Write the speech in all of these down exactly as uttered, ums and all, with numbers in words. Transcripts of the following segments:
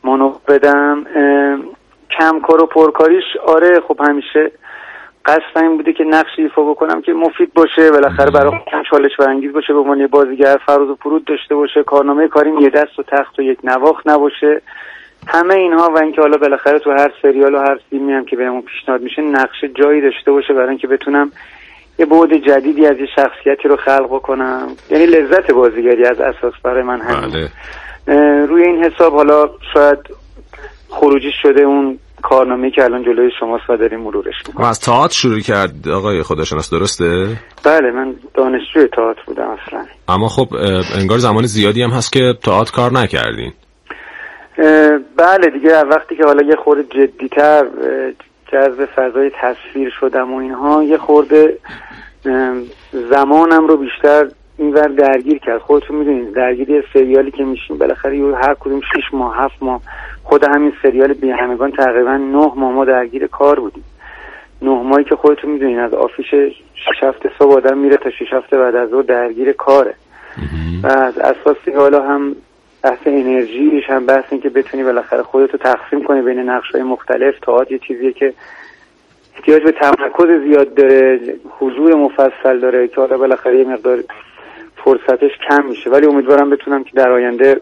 مانو بدم. کم کار و پرکاریش آره خب همیشه قصد این بوده که نقشی ایفا بکنم که مفید باشه، بالاخره برای خودم چالش برانگیز باشه، به عنوان بازیگر فراز و فرود داشته باشه، کارنامه کاریم یه دست و تخت و یک نواخت نباشه. همه اینها و اینکه حالا بالاخره تو هر سریال و هر فیلمی هم که بهمون پیشنهاد میشه نقش جایی داشته باشه برای اینکه بتونم یه بعد جدیدی از یه شخصیتی رو خلق بکنم. یعنی لذت بازیگری از اساس برای من همین. روی این حساب حالا شاید خروجی شده اون کارنامه‌ای که الان جلوی شماست و داریم مرورش می‌کنیم. از تئاتر شروع کرد آقای خداشناس درسته؟ بله من دانشجوی تئاتر بودم اصلا. اما خب انگار زمان زیادی هم هست که تئاتر کار نکردین. بله دیگه وقتی که حالا یه خورده جدی‌تر جذب فضای تصویر شدم و اینها یه خورده زمانم رو بیشتر اینور درگیر کرد. خودتون میدونید درگیری سریالی که میشیم بالاخره هر کدوم شش ماه هفت ماه، خود همین سریال بی همگان تقریبا نه ماه ما درگیر کار بودیم. نه ماهی که خودتون میدونید از آفیش شش هفته صبح آدم میره تا شش هفته بعد از ظهر درگیر کاره و از اساسی حالا هم بحث انرژیش هم بحث این که بتونی بالاخره خودتو تقسیم کنی بین نقش‌های مختلف. تئاتر یه چیزیه که احتیاج به تمرکز زیاد داره، حضور مفصل داره که حالا بالاخره یه مقدار فرصتش کم میشه، ولی امیدوارم بتونم که در آینده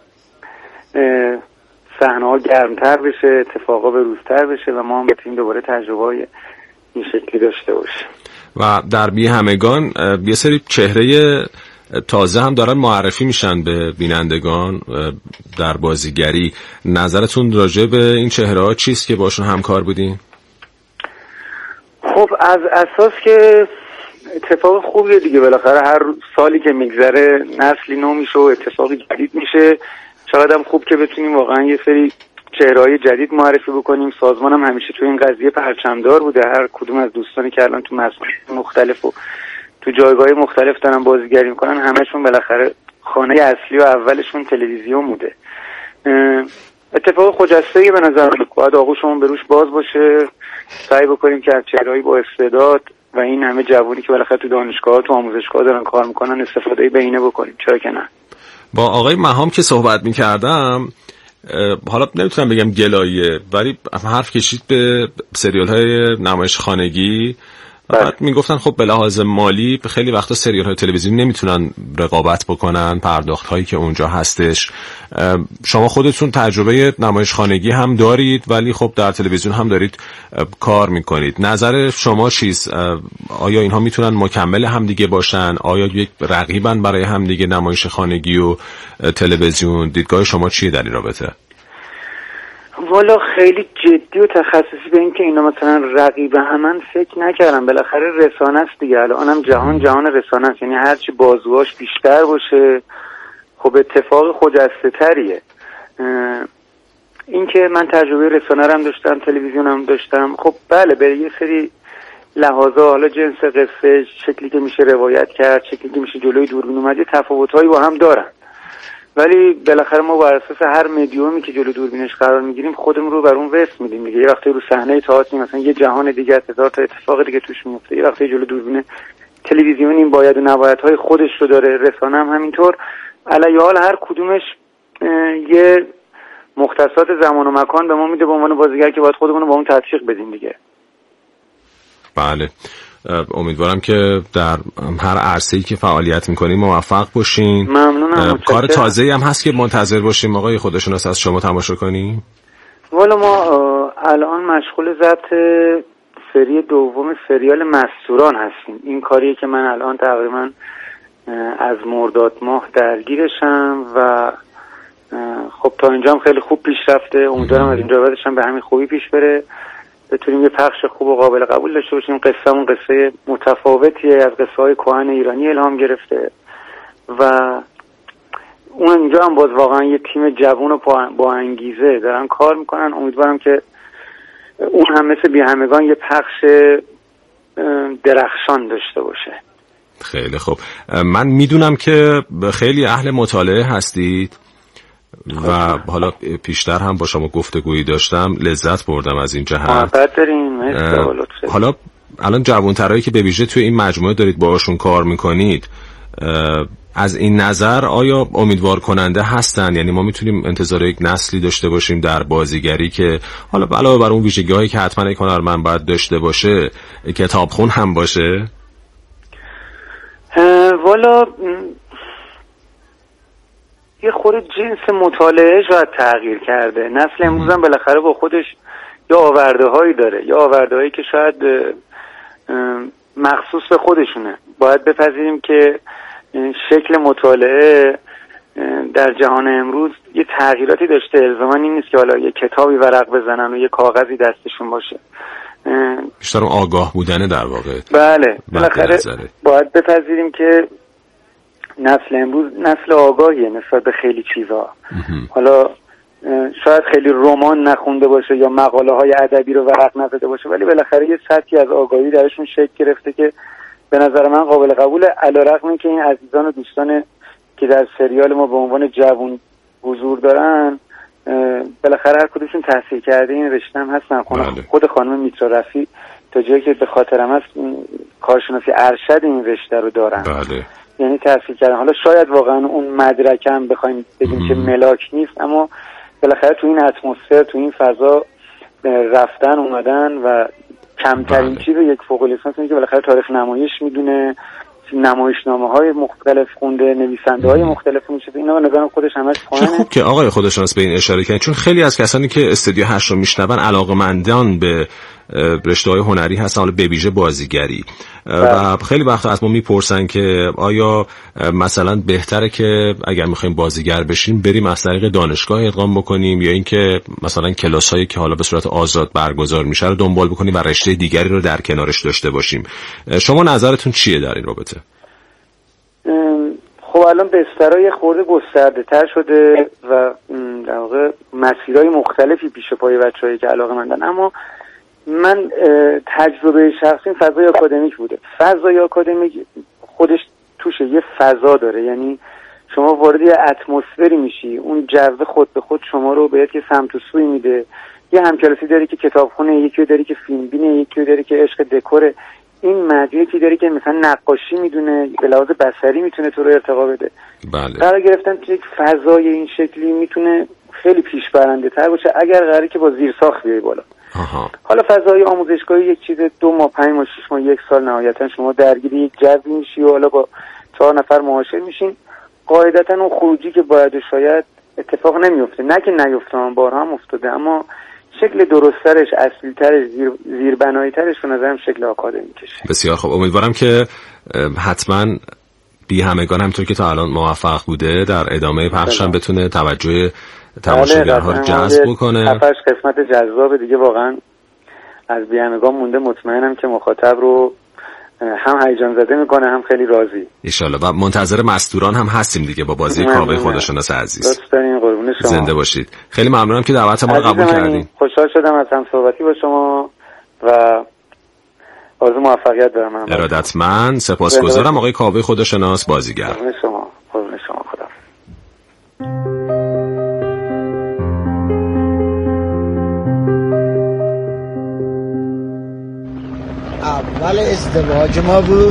صحنه‌ها گرمتر بشه، اتفاقا به روزتر بشه و ما هم بتونیم دوباره تجربه‌های این شکلی داشته باشیم. و در بی همگان یه سری چهره تازه هم دارن معرفی میشن به بینندگان در بازیگری. نظرتون راجع به این چهره‌ها چیست که باشون همکار بودین؟ خب از اساس که اتفاق خوبیه دیگه، بالاخره هر سالی که میگذره نسلی نو میشه و اتفاقی جدید میشه. چقدر هم خوب که بتونیم واقعا یه سری چهره‌های جدید معرفی بکنیم. سازمانم همیشه تو این قضیه پرچمدار بوده. هر کدوم از دوستانی که الان تو مسائل مختلف و تو جایگاه مختلف دارن بازیگری میکنن همشون بالاخره خانه اصلی و اولشون تلویزیون بوده. اتفاق خجسته‌ای به نظر من باید آغوشمون به روش باز باشه، سعی بکنیم که از چهره‌ای با استعداد و این همه جوانی که بالاخره تو دانشگاه تو آموزشگاه دارن کار میکنن استفاده بهینه بکنیم. چرا که نه. با آقای مهام که صحبت میکردم حالا نمیتونم بگم گلاییه ولی حرف کشید به سریال های نمایش خانگی. بعد میگفتن خب به لحاظ مالی خیلی وقتا سریال های تلویزیونی نمیتونن رقابت بکنن پرداخت هایی که اونجا هستش. شما خودتون تجربه نمایش خانگی هم دارید ولی خب در تلویزیون هم دارید کار میکنید. نظر شما چیست؟ آیا اینها میتونن مکمل همدیگه باشن؟ آیا یک رقیبن برای همدیگه نمایش خانگی و تلویزیون؟ دیدگاه شما چیه در این رابطه؟ والا خیلی جدی و تخصصی به این که اینا مثلا رقیب همن فکر نکردم. بالاخره رسانه است دیگه، الانم جهان جهان رسانه است، یعنی هرچی بازوهاش بیشتر باشه خب اتفاق خجسته تریه. این که من تجربه رسانه هم داشتم، تلویزیون هم داشتم، خب بله به یه سری لحاظا حالا جنس قصه، شکلی که میشه روایت کرد، شکلی که میشه جلوی دوربین اومد، تفاوت‌هایی با هم دارن، ولی بالاخره ما بر اساس هر مدیومی که جلو دوربینش قرار میگیریم خودمون رو بر اون وصل میدیم دیگه. یه وقتی رو صحنه تئاتر مثلا یه جهان دیگه، هزار تا اتفاق دیگه توش میفته. یه وقتی جلو دوربین تلویزیون این باید و نبایدهای خودش رو داره، رسانه هم همینطور. علی حال هر کدومش یه مختصات زمان و مکان به ما میده به عنوان بازیگر که باید خودمون رو با اون تطبیق بدیم دیگه. بله، امیدوارم که در هر عرصه‌ای که فعالیت می‌کنیم موفق باشین. ممنونم. کار تازه‌ای هم هست که منتظر باشیم آقای خداشناس از شما تماشا کنیم؟ والا ما الان مشغول ضبط سری دوم سریال مستوران هستیم. این کاریه که من الان تقریبا از مرداد ماه درگیرشم و خب تا اینجا هم خیلی خوب پیش رفته. امیدوارم از اینجا بعدش هم به همین خوبی پیش بره، بتونیم یه پخش خوب و قابل قبول داشته باشیم. قصه اون قصه متفاوتیه، از قصه های کهن ایرانی الهام گرفته و اون اینجا هم باز واقعا یه تیم جوان و با انگیزه دارن کار میکنن. امیدوارم که اون هم مثل بی همگان یه پخش درخشان داشته باشه. خیلی خوب. من میدونم که خیلی اهل مطالعه هستید و حالا پیشتر هم با شما گفتگویی داشتم، لذت بردم از این جهت. محبت دارین. حالا الان جوانترایی که به ویژه توی این مجموعه دارید باهاشون کار میکنید از این نظر آیا امیدوار کننده هستن؟ یعنی ما میتونیم انتظار یک نسلی داشته باشیم در بازیگری که حالا علاوه بر اون ویژگی‌هایی که حتما یک هنرمند باید داشته باشه کتابخون هم باشه؟ والا یه خورده جنس مطالعه شاید تغییر کرده. نسل امروز هم بالاخره با خودش یا آورده هایی داره، یا آورده هایی که شاید مخصوص به خودشونه. باید بپذیریم که شکل مطالعه در جهان امروز یه تغییراتی داشته. الزاما این نیست که حالا یه کتابی ورق بزنن و یه کاغذی دستشون باشه. بیشتر آگاه بودنه در واقع. بله بالاخره باید بپذیریم که نسل امروز نسل آگاهیه نسبت به خیلی چیزا. حالا شاید خیلی رمان نخونده باشه یا مقاله های ادبی رو ورق نزده باشه، ولی بالاخره یه سطحی از آگاهی درشون شکل گرفته که به نظر من قابل قبوله. علیرغم اینکه این عزیزان و دوستان که در سریال ما به عنوان جوون حضور دارن بالاخره هر کدومشون تحصیل کرده این رشته هم هستن. بله. خود خانم میترا رفی تا جایی که به خاطرم هست کارشناسی ارشد این رشته رو دارن. بله. یعنی تحصیل کردن. حالا شاید واقعا اون مدرکم بخوایم بگیم که ملاک نیست، اما بالاخره تو این اتمسفر تو این فضا رفتن اومدن و کمترین چیز یک فوق لیسانس اینه که بالاخره تاریخ نمایش میدونه، نمایشنامه های مختلف خونده، نویسنده های مختلف میشه. اینا به نظرم خودش همش پایینه. خوب که آقای خودشناس به این اشاره کردن، چون خیلی از کسانی که استودیو هشت رو میشنون علاقه‌مندان به رشته‌های هنری هستن، حالا به ویژه بازیگری. و خیلی وقتا از ما میپرسن که آیا مثلا بهتره که اگر میخوایم بازیگر بشیم بریم از طریق دانشگاه ادغام بکنیم یا اینکه مثلا کلاسایی که حالا به صورت آزاد برگزار میشه رو دنبال بکنیم و رشته دیگری رو در کنارش داشته باشیم. شما نظرتون چیه در این رابطه؟ خب الان بسترهای خورده گسترده تر شده و در واقع مسیرهای مختلفی پیش پای بچه‌هایی که علاقه‌مندن، اما من تجربه شخصی فضای آکادمیک بوده. فضای آکادمیک خودش توش یه فضا داره، یعنی شما وارد یه اتمسفری میشی، اون جو خود به خود شما رو بهت یه سمت و سوی میده. یه همکلاسی داری که کتابخونه، یکی داری که فیلم بینه، یکی داری که عشق دکوره، این مدیریتی داری که مثلا نقاشی میدونه، به لحاظ بصری میتونه تو رو ارتقا بده. بله. قرار گرفتن تو یک فضای این شکلی میتونه خیلی پیش برنده تر باشه اگر قراره که با زیرساخت بیای بالا. آها. حالا فضای آموزشگاهی یک چیز دو ماه پنج ماه شش ماه یک سال نهایتا شما درگیر یک جوی میشی و حالا با چهار نفر معاشر میشین، قاعدتا اون خروجی که باید و شاید اتفاق نمیفته. نه که نیفته، من بارها هم افتاده، اما شکل درست‌ترش، اصلی‌ترش، زیر زیربنایی‌ترش به نظرم شکل آکادمیکشه. بسیار خوب. امیدوارم که حتما بی همگان همونطور که تا الان موفق بوده در ادامه پخش هم بتونه توجه تماشاگرها رو جذب بکنه. هفتش قسمت جذاب دیگه واقعا از بی همگان مونده. مطمئنم که مخاطب رو هم هیجان زده میکنه هم خیلی راضی. انشالله. و منتظر مستوران هم هستیم دیگه با بازی کاوه خودشناس عزیز. دوست دارین، قربون شما. زنده باشید. خیلی ممنونم که دعوت ما رو قبول کردین. خوشحال شدم از هم صحبتی با شما و آرزو موفقیت دارم. ارادتمند. سپاسگزارم آقای کاوه خودشناس بازیگر. قربون شما. قربون شما. خدا. اول ازدواج ما بود،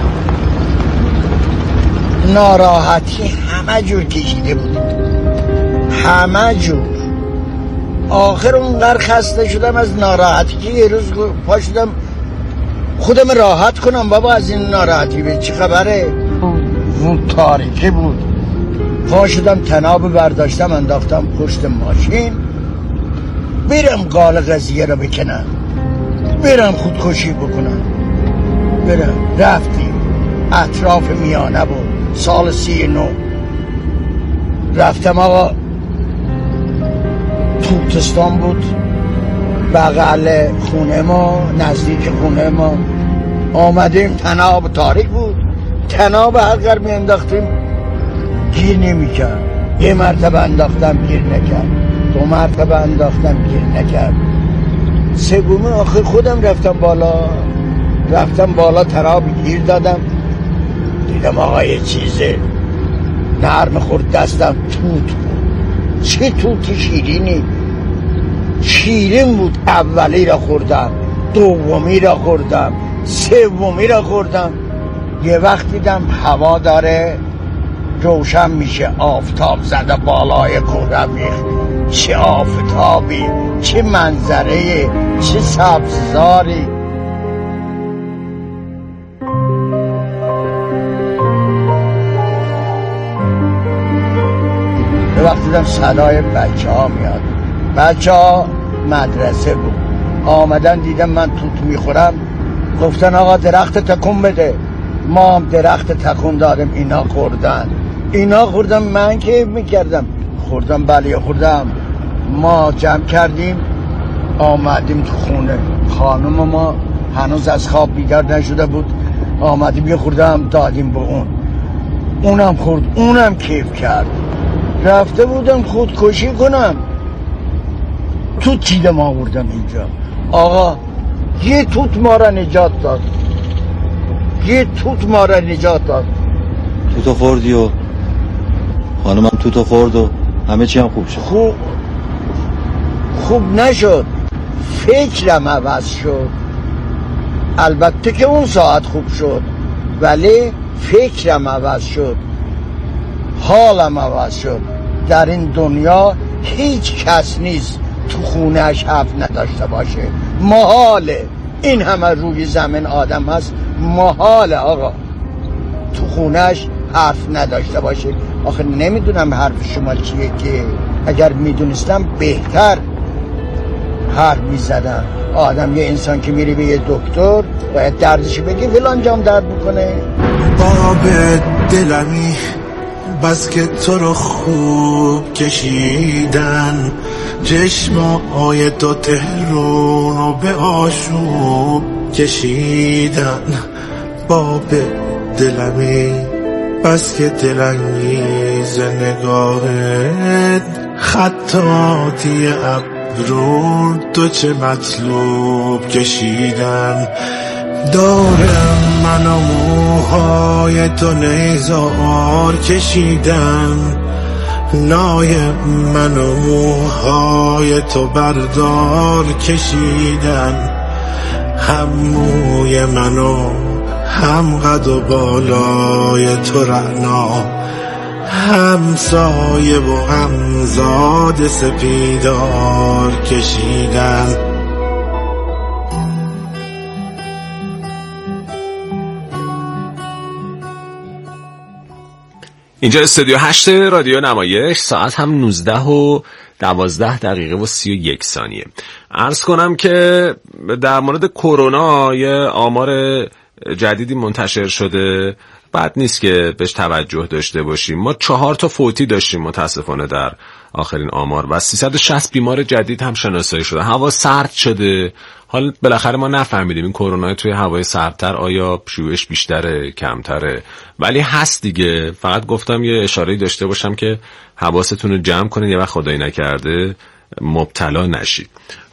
ناراحتی همه جور کشیده بود، همه جور. آخر اونقدر خسته شدم از ناراحتی که یه روز پا شدم خودم راحت کنم. بابا از این ناراحتی به چه خبره؟ اون تاریکی بود. پا شدم تناب برداشتم انداختم پشت ماشین، برم قال قضیه رو بکنم، برم خودکشی بکنم. برم رفتیم اطراف میانه بود، سال سی نو رفتم آقا. توتستان بود بغل خونه ما، نزدیک خونه ما. آمدیم تناب تاریک بود، تناب هر قدر می انداختیم گیر نمی کرد. یه مرتبه انداختم گیر نکرد، دو مرتبه انداختم گیر نکرد، سومی آخر خودم رفتم بالا. رفتم بالا تراب گیر دادم، دیدم آقا یه چیزه نرم خورد دستم، توت بود. چه توت شیرینی، شیرین بود. اولی را خوردم، دومی را خوردم، سومی را خوردم. یه وقت دیدم هوا داره روشن میشه آفتاب زده بالای قرمیخ. چه آفتابی، چه منظره، چه سبززاری. یه وقت دیدم صدای بچه ها میاد. بچه ها مدرسه بود، آمدن دیدم من توت میخورم، گفتن آقا درخت تکون بده. ما هم درخت تکون دادم، اینا خوردن. اینا خوردم، من که میکردم خوردم. بله خوردم. ما جمع کردیم آمدیم تو خونه. خانم ما هنوز از خواب بیدار نشده بود. آمدیم یه خوردم دادیم به اون، اونم خورد، اونم کیف کرد. رفته بودم خودکشی کنم، توت چیدم آوردم اینجا. آقا یه توت ما را نجات داد، یه توت ما را نجات داد. توتو خوردی و خانمم توتو خورد و همه چی هم خوب شد. خوب خوب نشد، فکرم عوض شد. البته که اون ساعت خوب شد، ولی فکرم عوض شد، حالم عوض شد. در این دنیا هیچ کس نیست تو خونهش حرف نداشته باشه. محاله. این همه روی زمین آدم هست، محاله آقا تو خونهش حرف نداشته باشه. آخه نمیدونم حرف شما چیه، که اگر میدونستم بهتر حرف میزدم. آدم یه انسان که میری به یه دکتر باید دردش بگی فلان جام درد میکنه. باب دلمی بس که تو رو خوب کشیدن، چشم آی تو تهرون رو به آشوب کشیدن. باب دلمی بس که دلانگیز نگاهت، خطاطی ابرون تو چه مطلوب کشیدن. دارم من و موهای تو نیزار کشیدن، نای من و موهای تو بردار کشیدن. هم موی منو هم قد و بالای تو رعنا، هم سایه و هم زاد سپیدار کشیدن. اینجا استودیو هشت رادیو نمایش، ساعت هم نوزده و دوازده دقیقه و سی و یک ثانیه. عرض کنم که در مورد کرونا یه آمار جدیدی منتشر شده، بد نیست که بهش توجه داشته باشیم. ما چهار تا فوتی داشتیم متاسفانه در آخرین آمار و سیصد و شصت بیمار جدید هم شناسایی شده. هوا سرد شده. حالا بالاخره ما نفهمیدیم این کرونا توی هوای سردتر آیا شیوعش بیشتره کمتره، ولی هست دیگه. فقط گفتم یه اشاره‌ای داشته باشم که حواستون رو جمع کنید، یه وقت خدایی نکرده مبتلا نشید.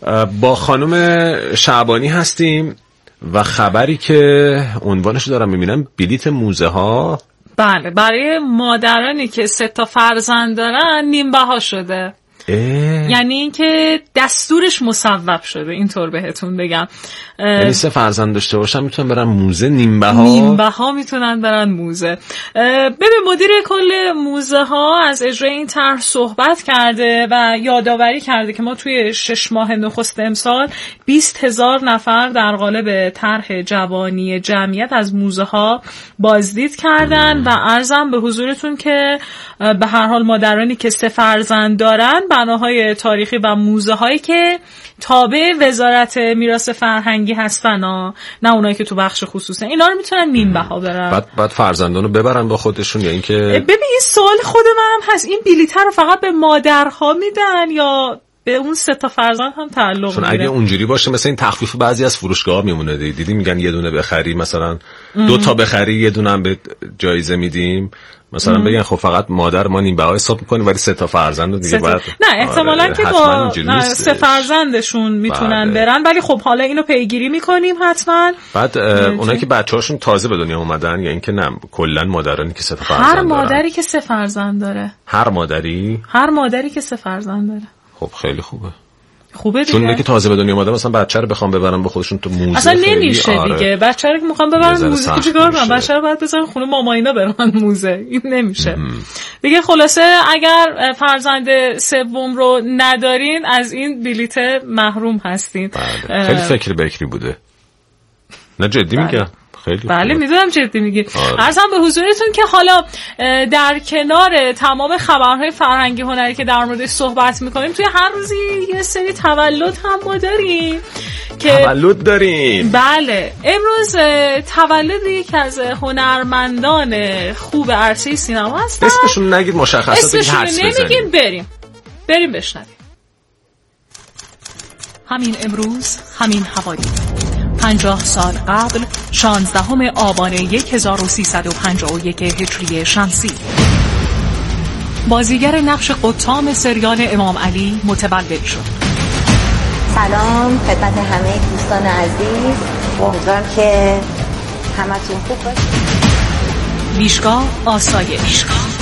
با خانم شعبانی هستیم و خبری که عنوانش دارم میبینم بلیت موزه ها. بله، برای مادرانی که سه تا فرزند دارن نیم بها شده. اه. یعنی اینکه دستورش مصوب شده، اینطور بهتون بگم. یعنی سه فرزند داشته باشن میتونن برن موزه نیم بها؟ نیم بها میتونن برن موزه. ببین مدیر کل موزه ها از اجرای این طرح صحبت کرده و یادآوری کرده که ما توی شش ماه نخست امسال بیست هزار نفر در قالب طرح جوانی جمعیت از موزه ها بازدید کردن و عرضم به حضورتون که به هر حال مادرانی که سه فرزند دارن بناهای تاریخی و موزه هایی که تابع وزارت میراث فرهنگی هستن، نه اونایی که تو بخش خصوصی، اینا رو میتونن نیم بها برن. بعد بعد فرزندانو ببرن با خودشون یا اینکه ببین این سوال خود منم هست، این بلیط رو فقط به مادرها میدن یا به اون سه تا فرزند هم تعلق چون میگیره؟ اگه اونجوری باشه مثلا این تخفیف بعضی از فروشگاه‌ها میمونه دیدی, دیدی میگن یه دونه بخری مثلا دو تا بخری یه دونه هم به جایزه میدیم، مثلا ام. بگن خب فقط مادر ما نیم بها حساب میکنیم ولی سه تا فرزند دیگه بعد نه احتمالاً آره که با سه فرزندشون میتونن بله. برن، ولی خب حالا اینو پیگیری میکنیم حتما. بعد اونایی که بچه‌هاشون تازه به دنیا اومدن یا اینکه نه کلا مادرانی که سه تا فرزند دارن. هر مادری که سه فرزند داره. هر مادری؟ هر مادری که سه فرزند داره. خب خیلی خوبه. خوبه دیگه. چون که تازه به دنیا اومده مثلا بچه رو بخوام ببرم به خودشون تو موزه اصلا نمیشه. آره. دیگه بچه رو که میخوام ببرن موزه که چیکار کنم؟ بچه رو باید بذارن خونه ماماینا برن موزه. این نمیشه ام. دیگه خلاصه اگر فرزند سوم رو ندارین از این بلیت محروم هستین. بله. خیلی فکر بکری بوده. نه جدی بله. میگم خیلی بله میدونم جدی میگی. عرضم به حضورتون که حالا در کنار تمام خبرهای فرهنگی هنری که در موردش صحبت میکنیم توی هر روزی یه سری تولد هم ما داریم که تولد داریم. بله امروز تولد یک از هنرمندان خوب عرصه سینما هستن. اسمشون نگید مشخصات بگید حدس بزنیم. نمیگیم بریم بریم بشنویم. همین امروز همین حوالی پنجاه سال قبل شانزدهم آبان هزار و سیصد و پنجاه و یک هجری شمسی بازیگر نقش قطام سریال امام علی متولد شد. سلام خدمت همه دوستان عزیز، امیدوارم که همتون خوب باشید. بیشگاه آسایش.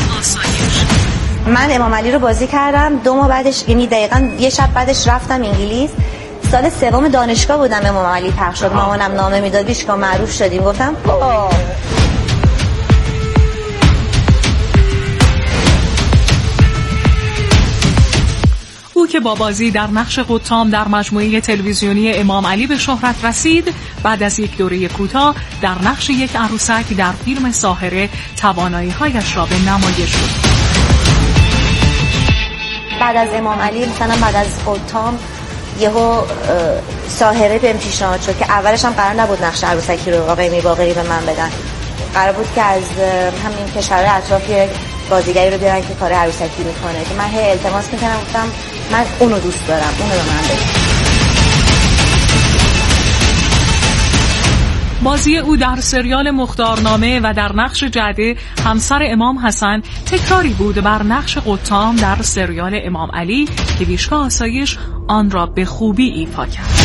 من امام علی رو بازی کردم، دو ماه بعدش یعنی دقیقاً یه شب بعدش رفتم انگلیس. سال سوم دانشگاه بودم امام علی پخش شد، مامانم نامه میداد بیشگاه معروف شدیم. گفتم آه. او که با بازی در نقش قطام در مجموعه تلویزیونی امام علی به شهرت رسید، بعد از یک دوره کوتاه در نقش یک عروسک در فیلم ساحره توانایی‌هایش را به نمایش برد. بعد از امام علی مثلا بعد از قطام یهو ساحره بهم پیشنهاد شد که اولش هم قرار نبود نقش عروسکی رو آقای میرباقری به من بدن. قرار بود که از همین کشورهای اطراف بازیگری رو بیارن که کار عروسکی میکنه که من هی التماس میکنم، گفتم من اونو دوست دارم، اونو به من بده. بازی او در سریال مختارنامه و در نقش جده همسر امام حسن تکراری بود بر نقش قطام در سریال امام علی که بیشگاه آسایش آن را به خوبی ایفا کرد.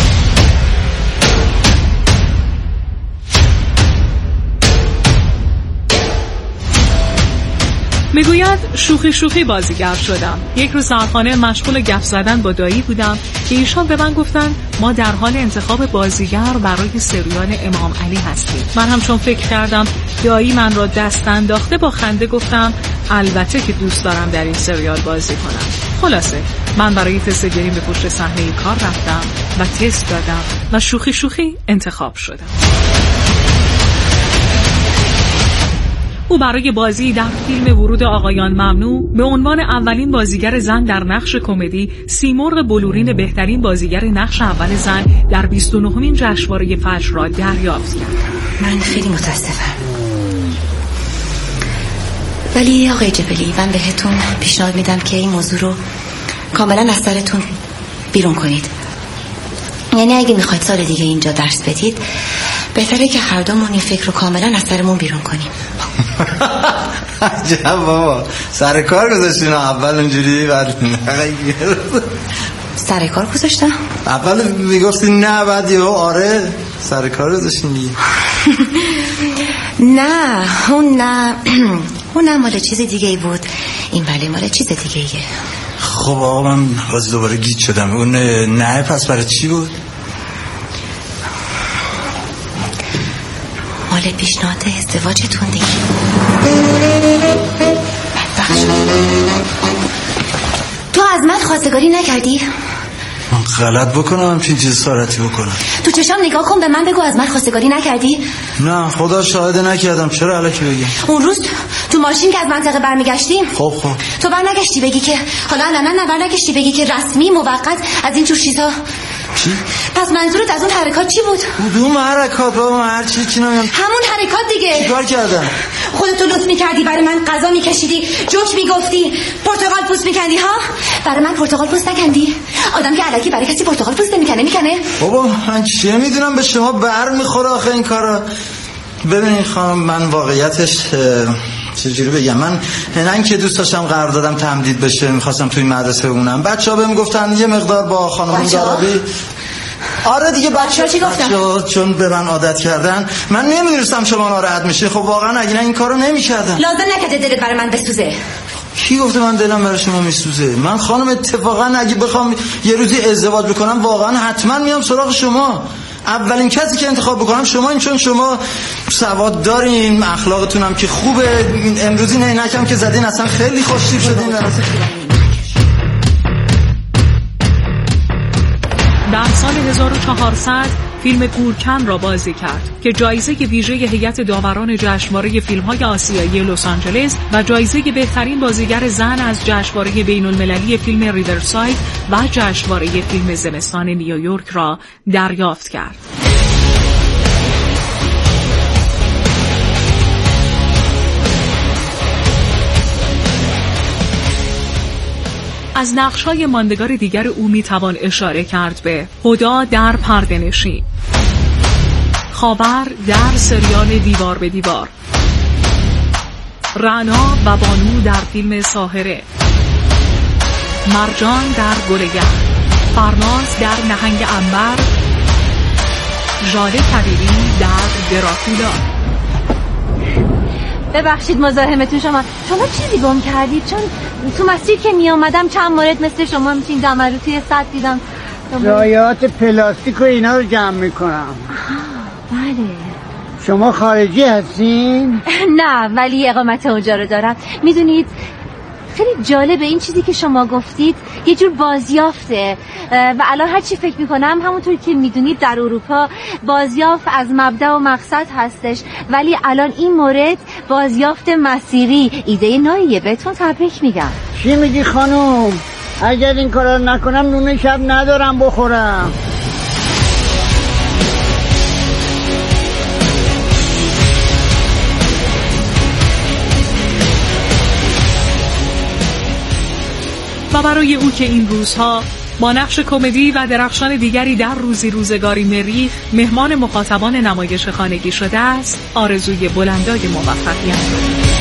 میگوید شوخی شوخی بازیگر شدم. یک روز در خانه مشغول گپ زدن با دایی بودم که ایشان به من گفتن ما در حال انتخاب بازیگر برای سریال امام علی هستیم. من هم چون فکر کردم دایی من را دست انداخته با خنده گفتم البته که دوست دارم در این سریال بازی کنم. خلاصه من برای تست گریم به پشت صحنه کار رفتم و تست دادم و شوخی شوخی انتخاب شدم. او برای بازی در فیلم ورود آقایان ممنوع به عنوان اولین بازیگر زن در نقش کمدی سیمرغ بلورین بهترین بازیگر نقش اول زن در بیست و نهمین جشنواره فجر را دریافت کرد. من خیلی متاسفم، ولی آقای جبلی من بهتون پیشنهاد میدم که این موضوع رو کاملا از سرتون بیرون کنید. یعنی اگه میخواید سال دیگه اینجا درس بدید بهتره که هر دومون این فکر رو کاملا از سرمون بیرون کنیم. عجب بابا، سر کار گذاشتین اول اونجوری بعد سر کار گذاشتم؟ اول میگفتی نه بعد یهو آره سر کار گذاشتین دیگه. نه اون نه اون نه مال چیز دیگه ای بود، این ولی مال چیز دیگه ایه. خب آقا من باز دوباره گیج شدم. اون نه پس برای چی بود؟ مال پیشنهاد ازدواجتون دیگه. بدبخت تو از من خواستگاری نکردی؟ من غلط بکنم همچین چیز سارتی بکنم؟ تو چشام نگاه کن به من بگو از من خواستگاری نکردی؟ نه خدا شاهده نکردم. چرا الکی بگی؟ اون روز تو ماشین که از منطقه برمیگشتیم خب خب تو برنگشتی بگی که حالا نه نه نه برنگشتی بگی که رسمی موقت از این جور چیزا. چی؟ پس منظورت از اون حرکات چی بود؟ کدوم حرکات بابا؟ هر چی چی نمیم. همون حرکات دیگه. چیکار کردم؟ خودتو لطف میکردی برای من غذا میکشیدی، جوک میگفتی، پرتقال پوست میکندی. ها برای من پرتقال پوست نکندی؟ آدم که الکی برای کسی پرتقال پوست نمیکنه میکنه؟ بابا من چیه میدونم به شما بر میخوره آخه این کارا. ببینید خانم من واقعیتش چجوری بگم، من نه اینکه دوست داشتم قراردادم تمدید بشه، میخواستم توی مدرسه بمونم. بچه‌ها بهم گفتن یه مقدار با خانم دارابی. آره دیگه بچه‌ها چی گفتن؟ بچه‌ها چون به من عادت کردن من نمیدونستم شما ناراحت میشه. خب واقعا اگه نه این کارو نمی‌کردم. لازم نکرده دلت برای من بسوزه. کی گفته من دلم برای شما میسوزه؟ من خانم اتفاقا اگه بخوام یه روزی ازدواج بکنم واقعا حتما میام سراغ شما. اولین کسی که انتخاب بکنم شما، این چون شما سواد دارین، اخلاقتون هم که خوبه. امروزی نه نکم که زدین اصلا خیلی خوشتیپ شدین. در سال هزار و چهارصد فیلم گورکن را بازی کرد که جایزه ویژه هیئت داوران جشنواره فیلم‌های آسیایی لس آنجلس و جایزه بهترین بازیگر زن از جشنواره بین‌المللی فیلم ریورساید و جشنواره فیلم زمستان نیویورک را دریافت کرد. از نقش‌های ماندگار دیگر او می‌توان اشاره کرد به هدا در پرده‌نشین، خاور در سریال دیوار به دیوار، رعنا و بانو در فیلم ساحره، مرجان در گلگرد، فرناز در نهنگ عنبر، ژاله کبیری در دراکولا. ببخشید مزاحمتون شما شما چیزی گم کردید؟ چون تو مسیر که می آمدم چند مورد مثل شما میچین دمرو توی سطح دیدم. ضایعات پلاستیک و اینا رو جمع میکنم. بله. شما خارجی هستین؟ نه ولی اقامت اونجا رو دارم. میدونید خیلی جالبه این چیزی که شما گفتید، یه جور بازیافته و الان هر چی فکر میکنم همونطور که میدونید در اروپا بازیافت از مبدأ و مقصد هستش، ولی الان این مورد بازیافت مسیری. ایده ناییه، بهتون تبریک میگم. چی میگی خانوم؟ اگر این کارا رو نکنم نون شب ندارم بخورم. و برای او که این روزها با نقش کمدی و درخشان دیگری در روزی روزگاری مریخ مهمان مخاطبان نمایش خانگی شده است، آرزوی بلندای موفقیت دارد.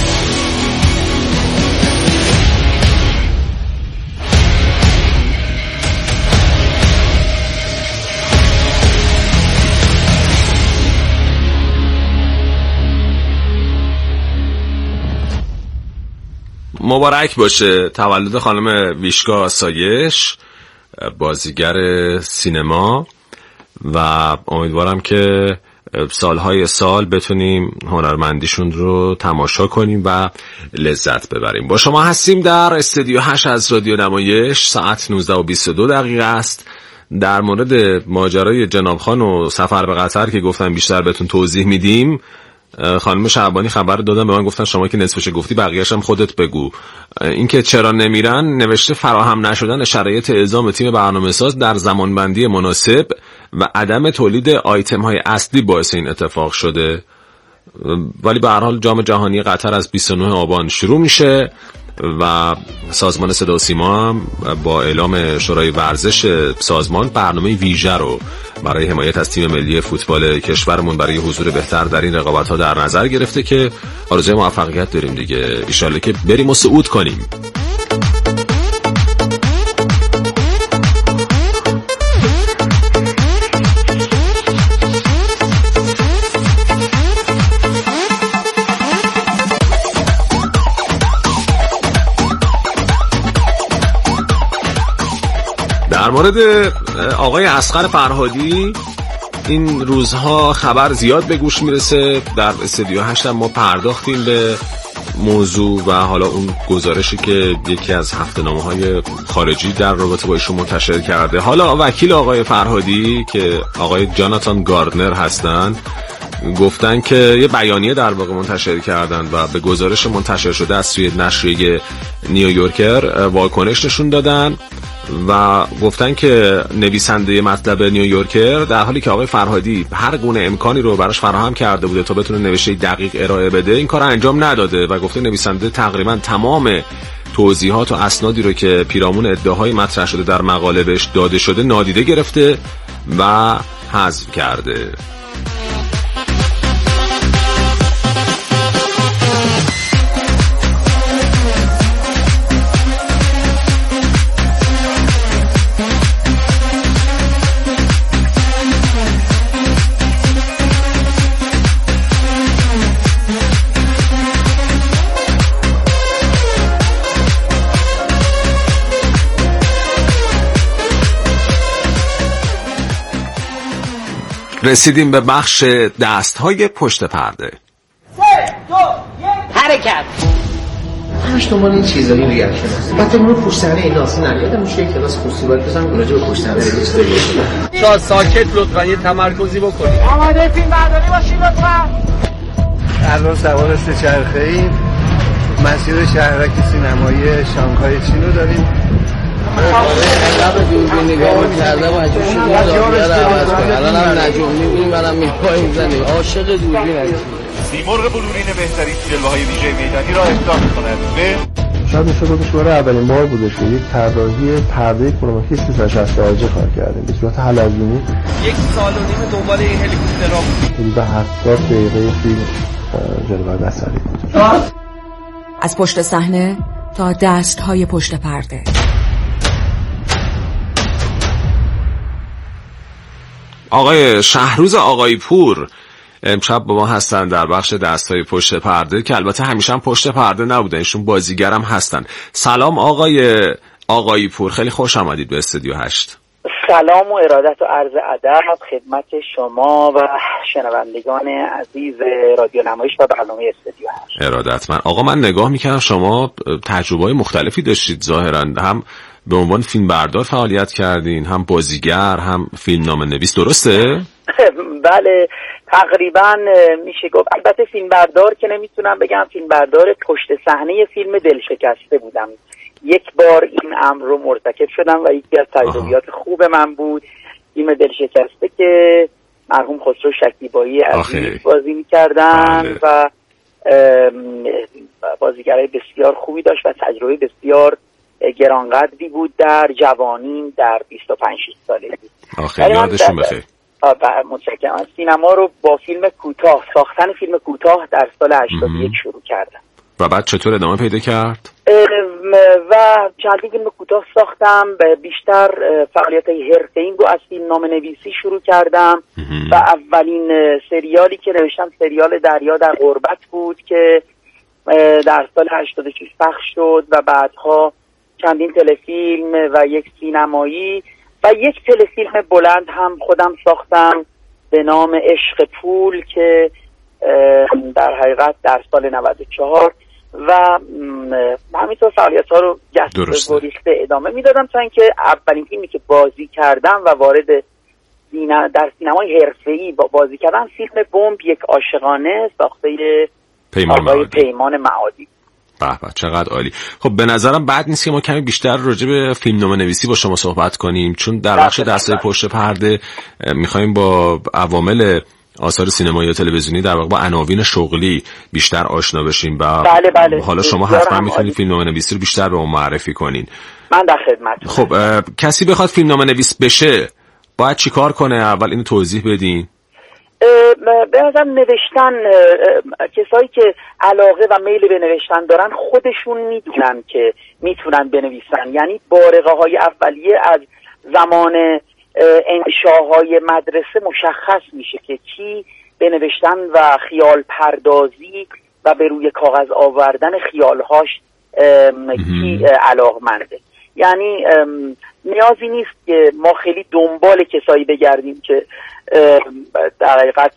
مبارک باشه تولد خانم ویشکا آسایش، بازیگر سینما، و امیدوارم که سالهای سال بتونیم هنرمندیشون رو تماشا کنیم و لذت ببریم. با شما هستیم در استودیو هشت از رادیو نمایش. ساعت نوزده و بیست و دو دقیقه است. در مورد ماجرای جناب خان و سفر به قطر که گفتم بیشتر بهتون توضیح میدیم، خانم شعبانی خبر دادن به من، گفتن شما که نصفش گفتی بقیه‌اش هم خودت بگو. اینکه چرا نمیرن نوشته فراهم نشدن شرایط اعزام تیم برنامه‌ساز در زمانبندی مناسب و عدم تولید آیتم های اصلی باعث این اتفاق شده. ولی به هر حال جام جهانی قطر از بیست و نه آبان شروع میشه و سازمان صدا و سیما هم با اعلام شورای ورزش سازمان برنامه ویژه رو برای حمایت از تیم ملی فوتبال کشورمون برای حضور بهتر در این رقابت‌ها در نظر گرفته که آرزوی موفقیت داریم دیگه. ان شاءالله که بریم و صعود کنیم. در مورد آقای اصغر فرهادی این روزها خبر زیاد به گوش میرسه. در استودیو هشت ما پرداختیم به موضوع و حالا اون گزارشی که یکی از هفته‌نامه‌های خارجی در رابطه با ایشون منتشر کرده. حالا وکیل آقای فرهادی که آقای جاناتان گاردنر هستن گفتن که یه بیانیه در واقع منتشر کردن و به گزارش منتشر شده از سوی نشریه نیویورکر واکنش نشون دادن و گفتن که نویسنده مطلب نیویورکر در حالی که آقای فرهادی هر گونه امکانی رو براش فراهم کرده بوده تا بتونه نوشته دقیق ارائه بده، این کار انجام نداده و گفته نویسنده تقریبا تمام توضیحات و اسنادی رو که پیرامون ادعاهای مطرح شده در مقاله بهش داده شده نادیده گرفته و حذف کرده. رسیدیم به بخش دست‌های پشت پرده. سه دو یک حرکت. همش دنبال این چیزایی ریاکشن هست. بعد اون پشت صحنه ایناسی نه یادم میشه یک کلاس خصوصی بود بزنم راجع به پشت صحنه چیزایی شده. شما ساکت لطفاً یه تمرکزی بکنید. آماده فیلم برداری باشید لطفاً. الان سوار سه چرخه‌ایم. مسیر شهرک سینمایی شانگهای چین رو داریم. عقب دوربین نگاه می‌کردم و عجب شده دادیار عوض کنم. الان هم نجوم می‌بینیم منم می‌پای می‌زنیم. عاشق دوربین هستم. سیمرغ بلورین بهترین جلوه‌های ویژه میدانی را اهدا می‌کند. به شاید میشه گفتش برای اولین بار بودش که یک طراحی پرده کرماکی سیصد و شصت درجه کار کردیم به صورت حلزونی. یک سال و نیم دنبال این هلیکوپترها حدود هفتاد دقیقه فیلم جلوه بصری بود. از پشت صحنه تا دست‌های پشت پرده. آقای شهروز آقای پور امشب با ما هستن در بخش دست‌های پشت پرده که البته همیشه هم پشت پرده نبودن، ایشون بازیگر هم هستن. سلام آقای آقای پور، خیلی خوش آمدید به استودیو هشت. سلام و ارادت و عرض ادب خدمت شما و شنوندگان عزیز رادیو نمایش و برنامه استودیو هشت. ارادت من. آقا من نگاه میکردم شما تجربه‌های مختلفی داشتید ظاهراً، هم به عنوان فیلمبردار فعالیت کردین، هم بازیگر، هم فیلمنامه‌نویس، درسته؟ بله تقریبا میشه گفت. البته فیلمبردار که نمیتونم بگم، فیلمبردار پشت صحنه فیلم دلشکسته بودم. یک بار این امر رو مرتکب شدم و یکی از تجربیات خوب من بود. فیلم دلشکسته که مرحوم خسرو شکیبایی عزیز بازی میکردن. بله. و بازیگرای بسیار خوبی داشت و تجربه بسیار گرانقدری بود در جوانیم، در بیست و پنج سالگی. آخه یادشون بخیر. متشکرم. سینما رو با فیلم کوتاه، ساختن فیلم کوتاه در سال هشتاد و یک شروع کردم. و بعد چطور ادامه پیدا کرد؟ و چندین فیلم کوتاه ساختم. بیشتر فعالیت حرفه‌ای رو از فیلمنامه‌نویسی شروع کردم و اولین سریالی که نوشتم سریال دریا در غربت بود که در سال هشتاد و شش پخش شد و بعدها چندین تلفیلم و یک سینمایی و یک تلفیلم بلند هم خودم ساختم به نام عشق پول که در حقیقت در سال نود و چهار و همینطور فعالیت ها رو گشت گریخته ادامه میدادم تا اینکه اولین فیلمی که بازی کردم و وارد در سینمای حرفه‌ای بازی کردم فیلم بمب یک عاشقانه ساخته آقای پیمان معادی. به به چقدر عالی. خب به نظرم بد نیست که ما کمی بیشتر راجع به فیلمنامه نویسی با شما صحبت کنیم، چون در بخش دستای پشت پرده میخوایم با عوامل آثار سینمایی و تلویزیونی در واقع با عناوین شغلی بیشتر آشنا بشیم و بله بله. حالا شما حتما میتونید فیلمنامه نویسی رو بیشتر به ما معرفی کنین. من در خدمتم. خب کسی بخواد فیلمنامه نویس بشه باید چیکار کنه؟ اول اینو توضیح بدین. به نظر نوشتن، کسایی که علاقه و میل به نوشتن دارن خودشون میدونن که میتونن بنویسن. یعنی بارقه های اولیه از زمان انشاهای مدرسه مشخص میشه که کی به نوشتن و خیال پردازی و به روی کاغذ آوردن خیالهاش کی علاقمنده. یعنی نیازی نیست که ما خیلی دنبال کسایی بگردیم که در حقیقت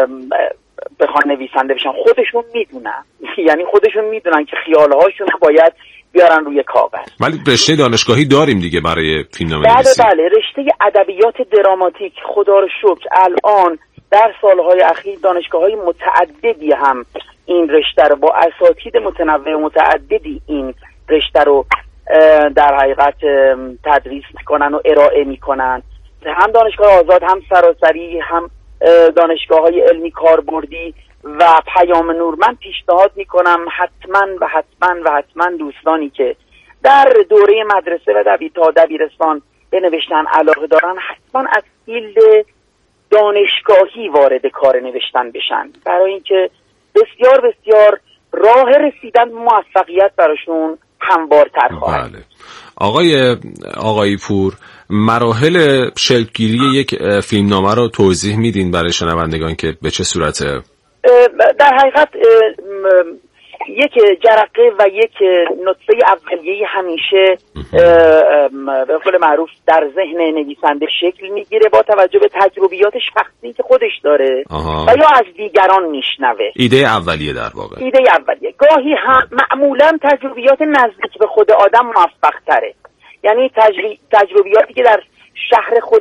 بخوان نویسنده بشن. خودشون میدونن، یعنی خودشون میدونن که خیالهاشون باید بیارن روی کاغذ. ولی رشته دانشگاهی داریم دیگه برای فیلمنامه بله نویسی. بله رشته ادبیات دراماتیک خدا رو شکر الان در سالهای اخیر دانشگاه‌های متعددی هم این رشته رو با اساتید متنوع متعددی این رشته رو در حقیقت تدریس میکنن و ارائه میکنن. هم دانشگاه آزاد، هم سراسری، هم دانشگاه‌های علمی کاربردی و پیام نور. من پیشنهاد میکنم حتما و حتما و حتما دوستانی که در دوره مدرسه و دبیر تا دبیرستان به نوشتن علاقه دارن حتما از فیلد دانشگاهی وارد کار نوشتن بشن، برای اینکه بسیار بسیار راه رسیدن موفقیت براشون هموارتر خواهد. بله. آقای آقای پور، مراحل شکل‌گیری یک فیلمنامه رو توضیح میدین برای شنوندگان که به چه صورته؟ در حقیقت یک جرقه و یک نطفه اولیه‌ای همیشه به قول معروف در ذهن نویسنده شکل میگیره با توجه به تجربیات شخصی که خودش داره آها. و یا از دیگران میشنوه. ایده اولیه در واقع. ایده اولیه. گاهی هم معمولا تجربیات نزدیک به خود آدم موفق تره. یعنی تجربیاتی که در شهر خود